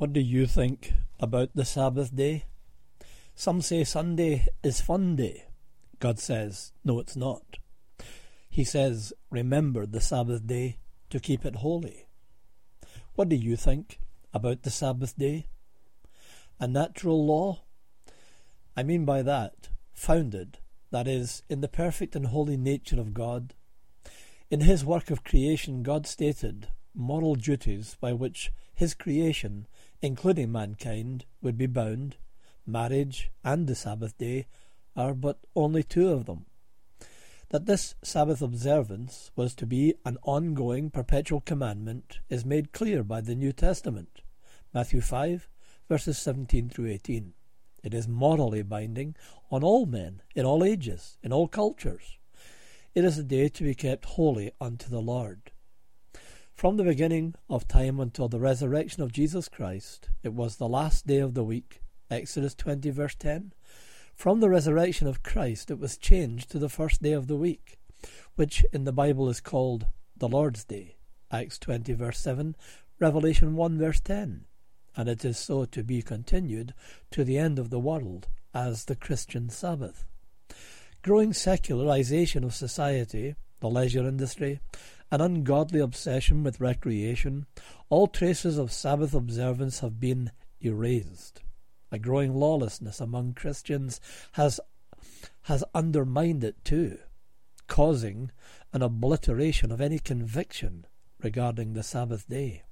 What do you think about the Sabbath day? Some say Sunday is fun day. God says, no, it's not. He says, remember the Sabbath day to keep it holy. What do you think about the Sabbath day? A natural law? I mean by that, founded, that is, in the perfect and holy nature of God. In his work of creation, God stated moral duties by which his creation, including mankind, would be bound. Marriage and the Sabbath day are but only two of them. That this Sabbath observance was to be an ongoing perpetual commandment is made clear by the New Testament, Matthew 5, verses 17 through 18. It is morally binding on all men, in all ages, in all cultures. It is a day to be kept holy unto the Lord. From the beginning of time until the resurrection of Jesus Christ, it was the last day of the week, Exodus 20 verse 10. From the resurrection of Christ, it was changed to the first day of the week, which in the Bible is called the Lord's Day, Acts 20 verse 7, Revelation 1 verse 10. And it is so to be continued to the end of the world as the Christian Sabbath. Growing secularization of society, the leisure industry, an ungodly obsession with recreation, all traces of Sabbath observance have been erased. A growing lawlessness among Christians has undermined it too, causing an obliteration of any conviction regarding the Sabbath day.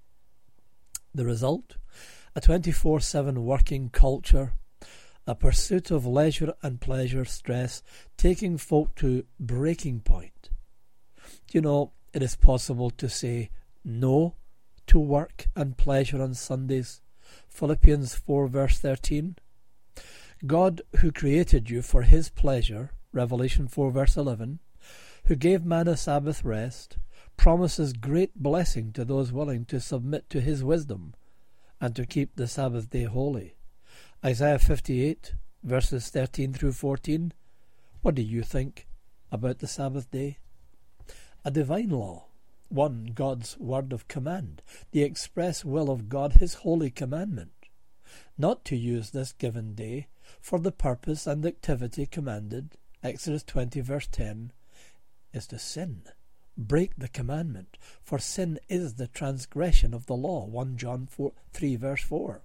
The result? A 24/7 working culture, a pursuit of leisure and pleasure stress, taking folk to breaking point. Do you know, it is possible to say no to work and pleasure on Sundays. Philippians 4 verse 13. God, who created you for his pleasure, Revelation 4 verse 11, who gave man a Sabbath rest, promises great blessing to those willing to submit to his wisdom and to keep the Sabbath day holy. Isaiah 58 verses 13 through 14. What do you think about the Sabbath day? A divine law. 1. God's word of command, the express will of God, his holy commandment. Not to use this given day for the purpose and activity commanded, Exodus 20 verse 10, is to sin. Break the commandment, for sin is the transgression of the law, 1 John 3 verse 4.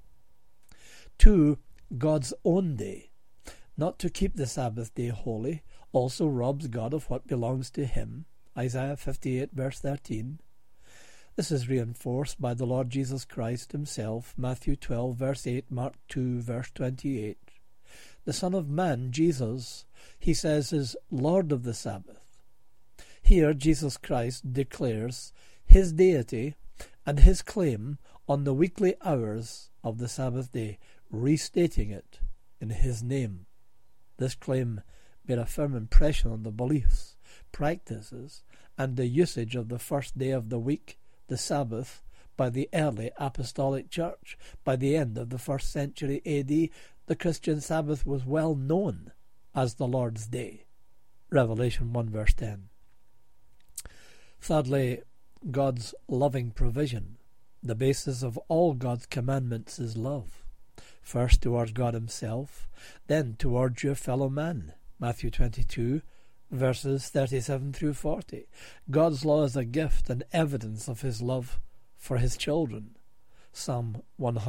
2. God's own day. Not to keep the Sabbath day holy also robs God of what belongs to him, Isaiah 58 verse 13. This is reinforced by the Lord Jesus Christ himself, Matthew 12 verse 8, Mark 2 verse 28. The Son of Man, Jesus, he says, is Lord of the Sabbath. Here Jesus Christ declares his deity and his claim on the weekly hours of the Sabbath day, restating it in his name. This claim made a firm impression on the beliefs, practices, and the usage of the first day of the week, the Sabbath, by the early apostolic church. By the end of the 1st century AD, the Christian Sabbath was well known as the Lord's Day. Revelation 1 verse 10. Thirdly, God's loving provision. The basis of all God's commandments is love. First towards God himself, then towards your fellow man. Matthew 22 verses 37 through 40. God's law is a gift and evidence of his love for his children. Psalm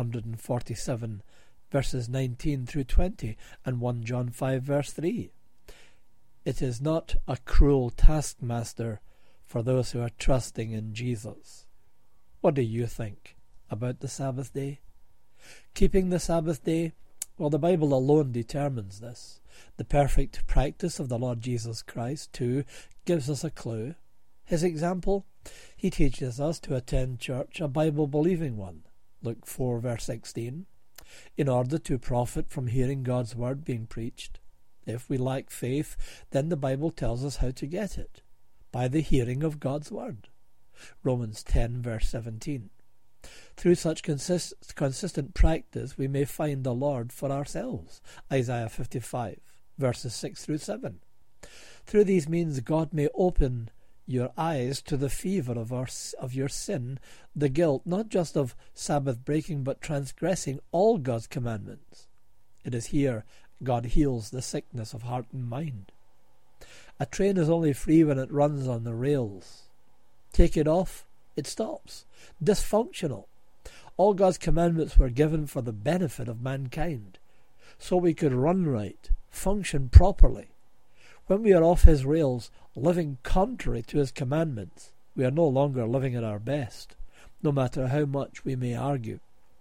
147 verses 19 through 20 and 1 John 5 verse 3. It is not a cruel taskmaster for those who are trusting in Jesus. What do you think about the Sabbath day? Keeping the Sabbath day? Well, the Bible alone determines this. The perfect practice of the Lord Jesus Christ, too, gives us a clue. His example? He teaches us to attend church, a Bible-believing one, Luke 4 verse 16, in order to profit from hearing God's word being preached. If we lack faith, then the Bible tells us how to get it, by the hearing of God's word. Romans 10 verse 17. Through such consistent practice we may find the Lord for ourselves, Isaiah 55 verses 6 through 7. Through these means God may open your eyes to the fever of your sin, the guilt not just of Sabbath breaking but transgressing all God's commandments. It is here God heals the sickness of heart and mind. A train is only free when it runs on the rails. Take it off, it stops. Dysfunctional. All God's commandments were given for the benefit of mankind, so we could run right, function properly. When we are off his rails, living contrary to his commandments, we are no longer living at our best, no matter how much we may argue.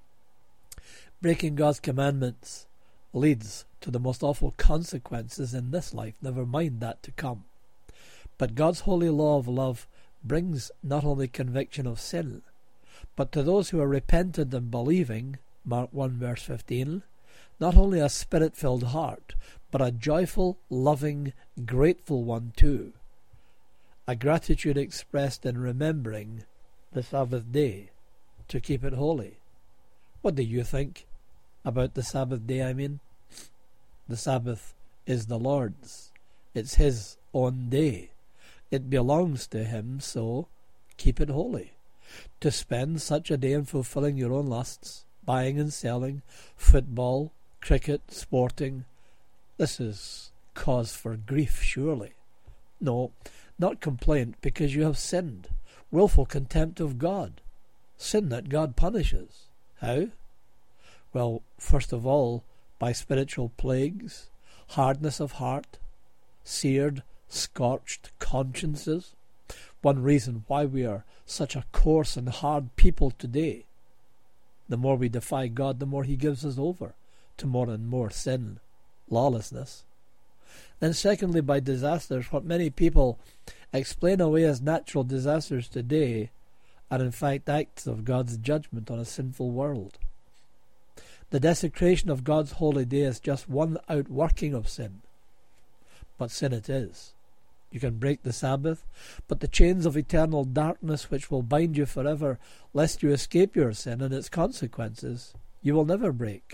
Breaking God's commandments leads to the most awful consequences in this life, never mind that to come. But God's holy law of love brings not only conviction of sin, but to those who are repentant and believing, Mark 1 verse 15, not only a spirit-filled heart, but a joyful, loving, grateful one too. A gratitude expressed in remembering the Sabbath day to keep it holy. What do you think about the Sabbath day, I mean? The Sabbath is the Lord's. It's his own day. It belongs to him, so keep it holy. To spend such a day in fulfilling your own lusts, buying and selling, football, cricket, sporting, this is cause for grief, surely. No, not complaint, because you have sinned. Willful contempt of God. Sin that God punishes. How? Well, first of all, by spiritual plagues, hardness of heart, seared, scorched consciences. One reason why we are such a coarse and hard people today. The more we defy God, the more he gives us over to more and more sin, lawlessness. Then secondly, by disasters. What many people explain away as natural disasters today are in fact acts of God's judgment on a sinful world. The desecration of God's holy day is just one outworking of sin. But sin it is. You can break the Sabbath, but the chains of eternal darkness which will bind you forever, lest you escape your sin and its consequences, you will never break.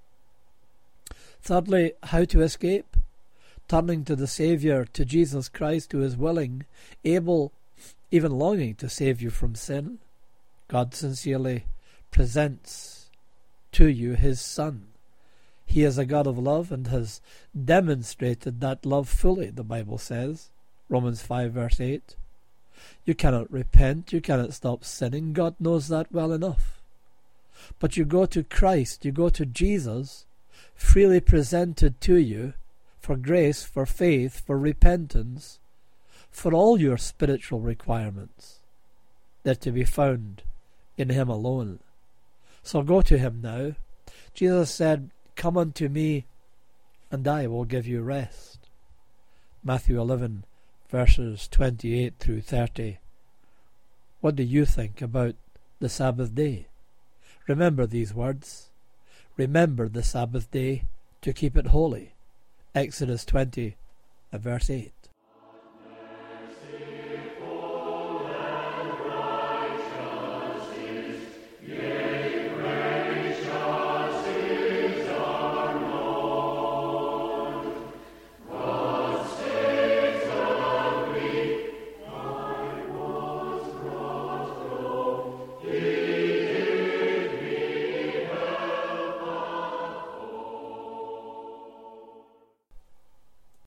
Thirdly, how to escape? Turning to the Saviour, to Jesus Christ, who is willing, able, even longing to save you from sin. God sincerely presents to you his Son. He is a God of love and has demonstrated that love fully, the Bible says. Romans 5 verse 8. You cannot repent, you cannot stop sinning. God knows that well enough. But you go to Christ, you go to Jesus, freely presented to you for grace, for faith, for repentance, for all your spiritual requirements. They're to be found in him alone. So go to him now. Jesus said, "Come unto me, and I will give you rest." Matthew 11 verses 28 through 30. What do you think about the Sabbath day? Remember these words. Remember the Sabbath day to keep it holy. Exodus 20 verse 8.